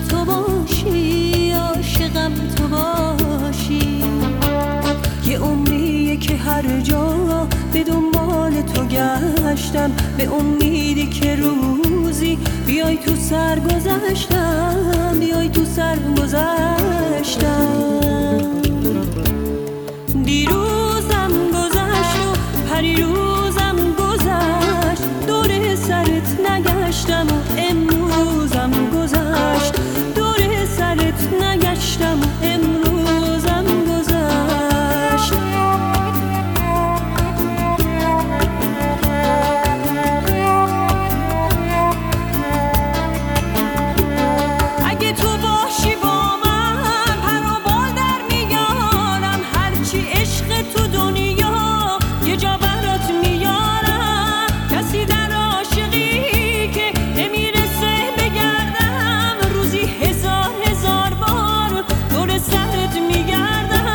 تو باشی، عاشقم تو باشی. یه عمریه که هر جا به دنبال تو گشتم، به امیدی که روزی بیای تو سر گذشتم، بیای تو سر گذشتم. دیروزم گذشت و پریروزم گذشت، دور سرت نگشتم و امروزم گذشت، دور سرت نگشتم و امروزم گذشت. اگه تو باشی با من پر و بال در میارم، هرچی عشق تو دنیا یه جا برات میارم. کسی در عاشقی که نمیرسه بگردم، روزی هزار هزار بار دور سرت میگردم.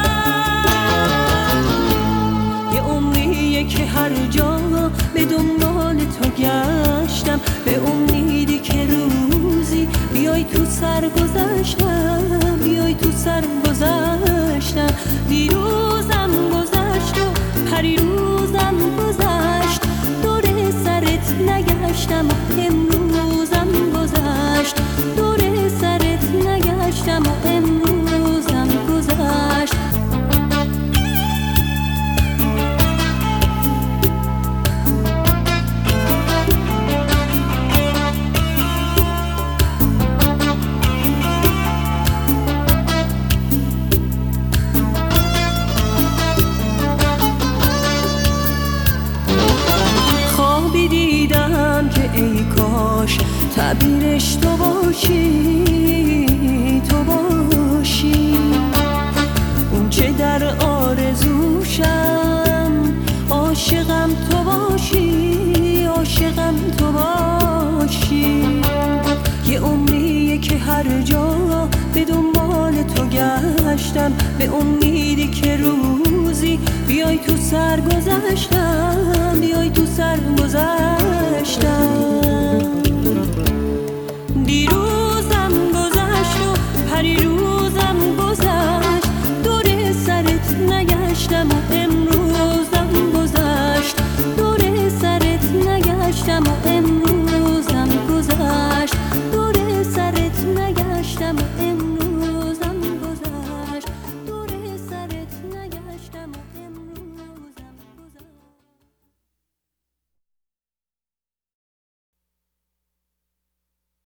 یه عمریه که هر جا به دنبال تو گشتم، به امیدی که روزی بیای تو سر گذشتم، بیای تو سر گذشتم. دیروزم گذشت و پریروزم گذشت، دور سرت نگشتم و امروزم گذشت، دور سرت نگشتم و امروزم گذشت. خوابی دیدم که ای کاش تعبیرش تو باشی، تو باشی. اون چه در آرزوشم، عاشقم تو باشی، عاشقم تو باشی. یه عمریه که هر جا به دنبال تو گشتم، به امیدی که روزی بیای تو سر گذشتم، بیای تو سر گذشتم.